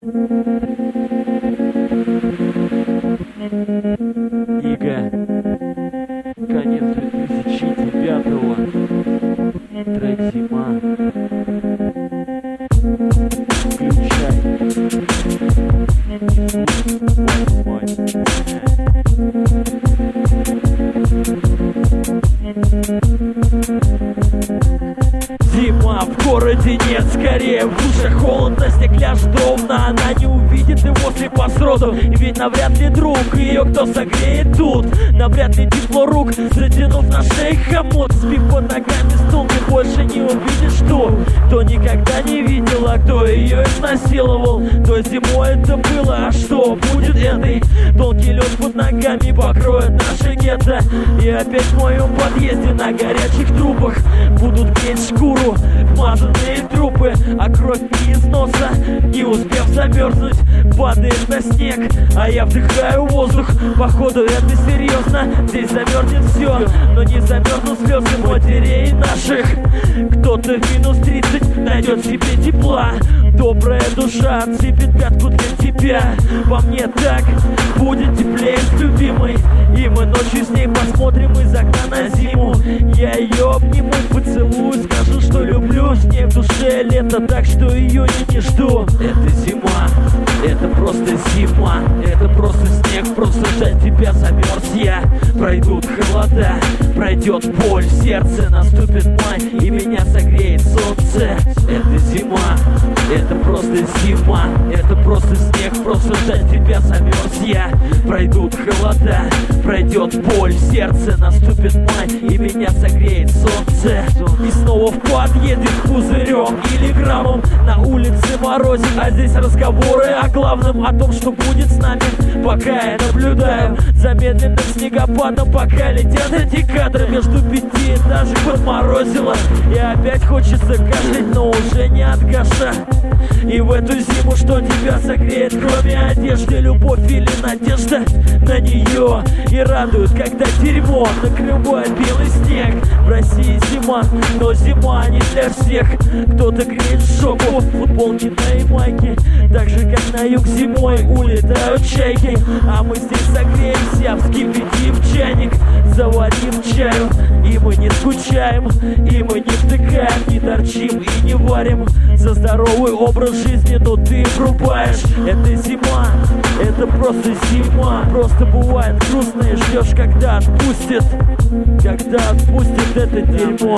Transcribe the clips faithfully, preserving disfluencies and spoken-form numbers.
Ига. Конец две тысячи девятого. Трек «Зима». Включай. Мать, зима в городе нет, скорее в душе холодно, снег ляжет ровно, она не увидит его слепо сроду. Ведь навряд ли друг ее кто согреет тут, навряд ли тепло рук, затянув на шее хомут. Спи под ногами стул, ты больше не увидишь ту, кто никогда не видел, а кто ее изнасиловал. То зимой это было, а что будет этой? Тонкий лед под ногами покроет наше гетто. И опять в моем подъезде на горячих трубах будут греть шкуру мазанные трупы, а кровь не из носа, не успев замерзнуть, падает на снег. А я вдыхаю воздух, походу это серьезно. Здесь замерзнет все, но не замерзнут слезы матерей наших. Кто-то в минус тридцать найдет себе тепла, добрая душа отцепит пятку для тебя. По мне так будет теплее с любимой, и мы ночью с ней посмотрим из окна на зиму. Я ее обниму, поцелую, скажу, что люблю. С ней в душе лето, так что ее не, не жду. Это зима, это просто зима, это просто снег, просто жаль тебя, замерз я. Пройдут холода, пройдет боль в сердце, наступит май, и меня согреет солнце. Это зима, это просто зима, это просто снег, просто жаль тебя, замерз я. Пройдут холода, пройдет боль в сердце, наступит май, и меня согреет солнце. И снова в подъедет пузырем или граммом, на улице морозит, а здесь разговоры о главном, о том, что будет с нами. Пока я наблюдаю за медленным снегопадом, пока летят эти кадры, между пятиэтажек подморозило, и опять хочется кашлять, но уже не от гаша. И в эту зиму что тебя согреет, кроме одежды, любовь или надежда на нее? И радует, когда дерьмо накрывает белый снег. В России зима, но зима не для всех. Кто-то греет жопу в футболке, на и майке, так же как на юг зимой улетают чайки. А мы здесь согреемся, вскипятим чайник, заварим чаю, и мы не скучаем, и мы не втыкаем, не торчим и не варим. За здоровый образ жизни, но ты врубаешь. Это зима, это просто зима. Просто бывает грустно и ждешь, когда отпустит, когда отпустит это дерьмо.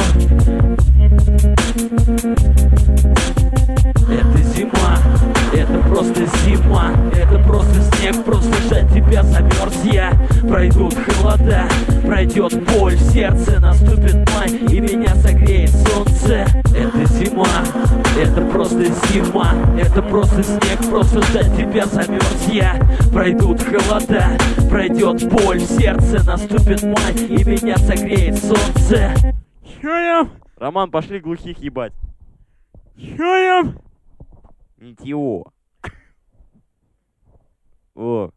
Это зима, это просто зима, это просто снег, просто жаль тебя, замерз я. Пройдут холода, пройдет боль в сердце, наступит май, и меня согреет солнце. Это зима, это просто зима, это просто снег, просто жаль тебя, замерз я. Пройдут холода, пройдет боль в сердце, наступит май, и меня согреет солнце. Чё я? Роман, пошли глухих ебать. Чё я? Ничего. О.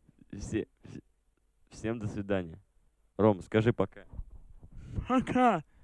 Все, все- всем до свидания. Ром, скажи пока. Пока.